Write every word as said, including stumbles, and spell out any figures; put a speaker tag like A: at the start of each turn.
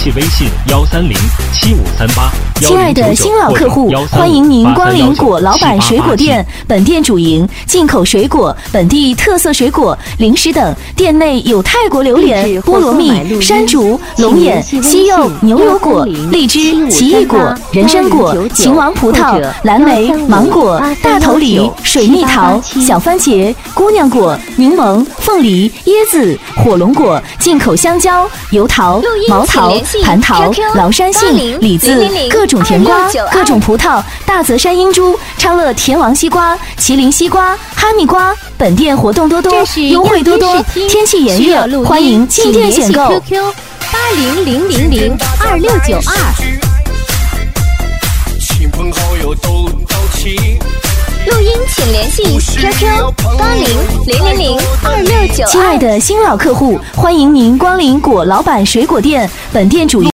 A: 系微信幺三零七五三八。
B: 亲爱的新老客户，欢迎您光临果老板水果店。本店主营进口水果、本地特色水果、零食等。店内有泰国榴莲、菠萝蜜、山竹、龙眼、西柚、牛油果、荔枝、奇异果、人参果、秦王葡萄、蓝莓、芒果、大头梨、水蜜桃、小番茄、姑娘果、柠檬、凤梨、椰子、火龙果、进口香蕉、油桃、毛桃、蟠桃、崂山杏、李子、各种甜瓜、各种葡萄、大泽山英珠、昌乐甜王西瓜、麒麟西瓜、哈密瓜。本店活动多多，优惠多多，天气炎热，欢迎进店选购。
C: Q Q 八零零零零二六九二。
D: 亲朋好友都到齐。
C: 录音请联系 Q Q 八零零零零二六九二。
B: 亲爱的新老客户，欢迎您光临果老板水果店。本店主